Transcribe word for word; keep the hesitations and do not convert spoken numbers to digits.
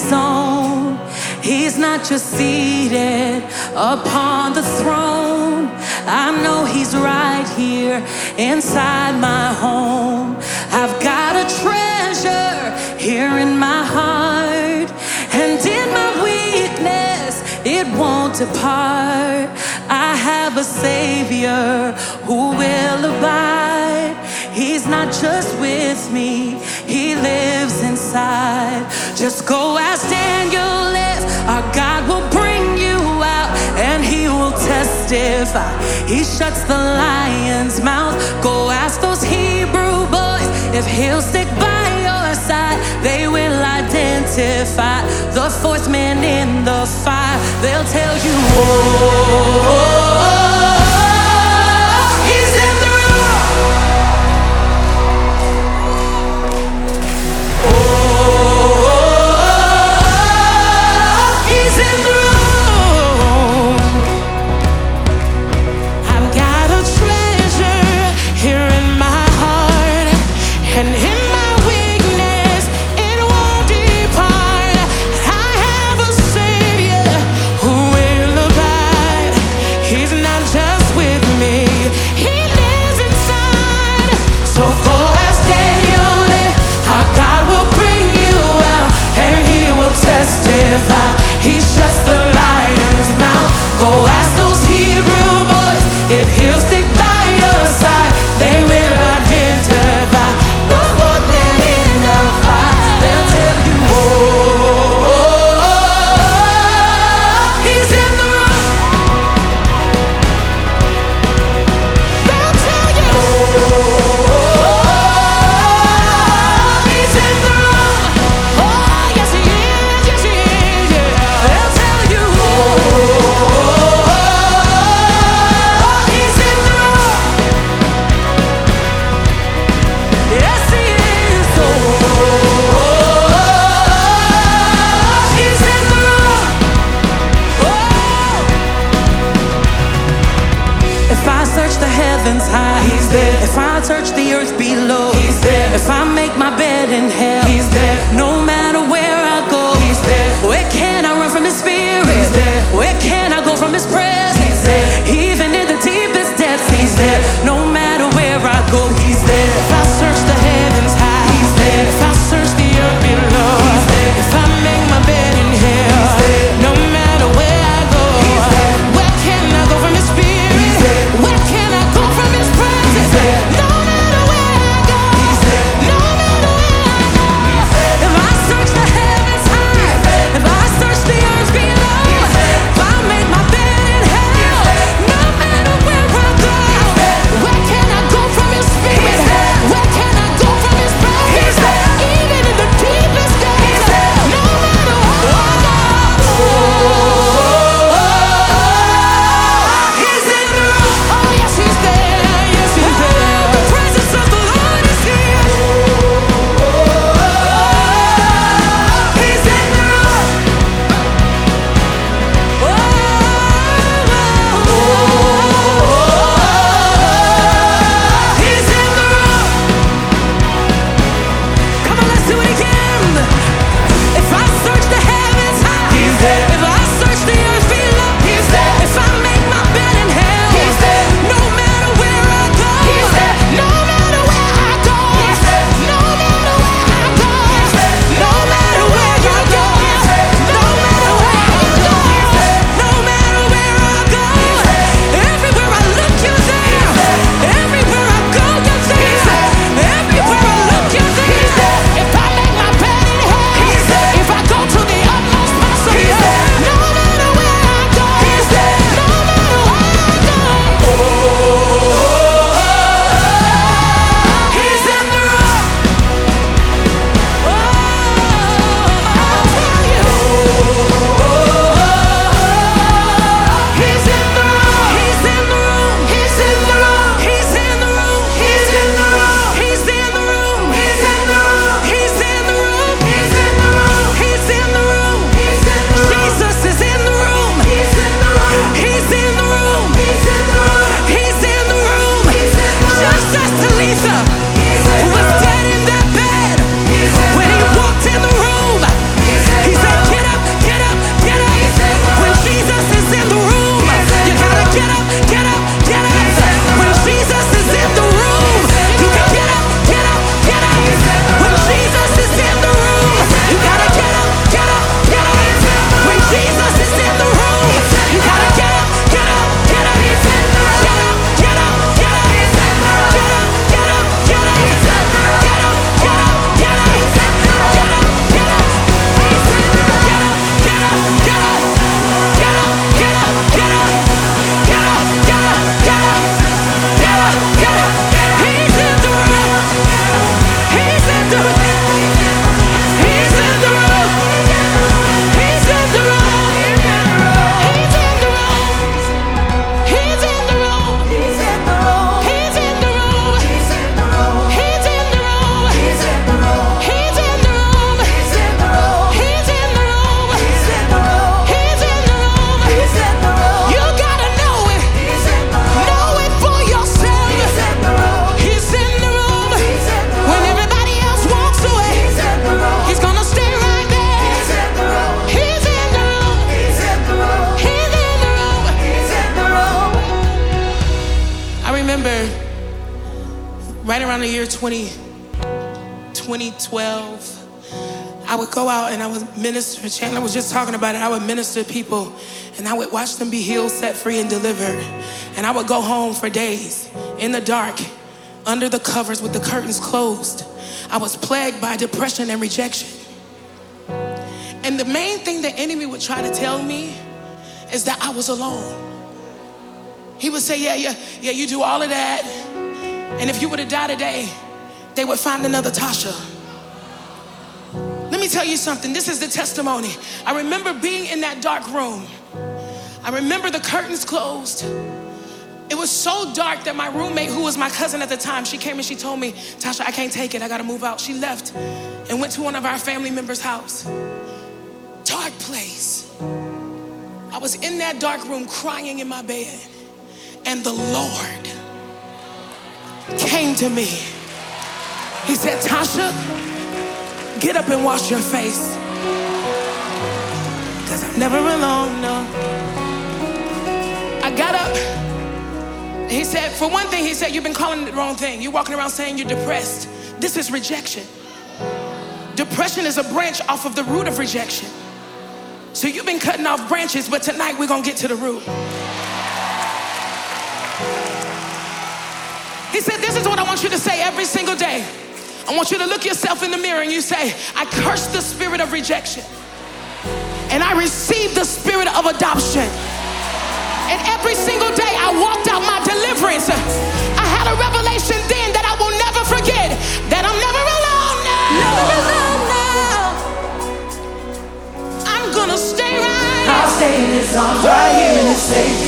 his own. He's not just seated upon the throne. I know he's right here inside my home. I've got a treasure here in my heart, and in my weakness it won't depart. I have a Savior who will abide. He's not just with me, he lives inside. Just go ask Daniel if our God will bring you out, and he will testify. He shuts the lion's mouth. Go ask those Hebrew boys if he'll stick by your side. They will identify the fourth man in the fire. They'll tell you, oh, oh, oh, he's in the room. the year twenty twelve, I would go out and I would minister. Chandler was just talking about it. I would minister to people and I would watch them be healed, set free, and delivered. And I would go home for days in the dark, under the covers with the curtains closed. I was plagued by depression and rejection. And the main thing the enemy would try to tell me is that I was alone. He would say, yeah, yeah, yeah, you do all of that. And if you were to die today, they would find another Tasha. Let me tell you something. This is the testimony. I remember being in that dark room. I remember the curtains closed. It was so dark that my roommate, who was my cousin at the time, she came and she told me, Tasha, I can't take it. I got to move out. She left and went to one of our family members' house. Dark place. I was in that dark room crying in my bed. And the Lord came to me. He said, Tasha, get up and wash your face. Because I'm never alone, no. I got up. He said, for one thing, he said, you've been calling it the wrong thing. You're walking around saying you're depressed. This is rejection. Depression is a branch off of the root of rejection. So you've been cutting off branches, but tonight we're going to get to the root. He said, this is what I want you to say every single day. I want you to look yourself in the mirror and you say, I curse the spirit of rejection. And I receive the spirit of adoption. And every single day I walked out my deliverance. I had a revelation then that I will never forget, that I'm never alone now. Never alone now. I'm gonna stay right. I'll stay in His arms right here in this safe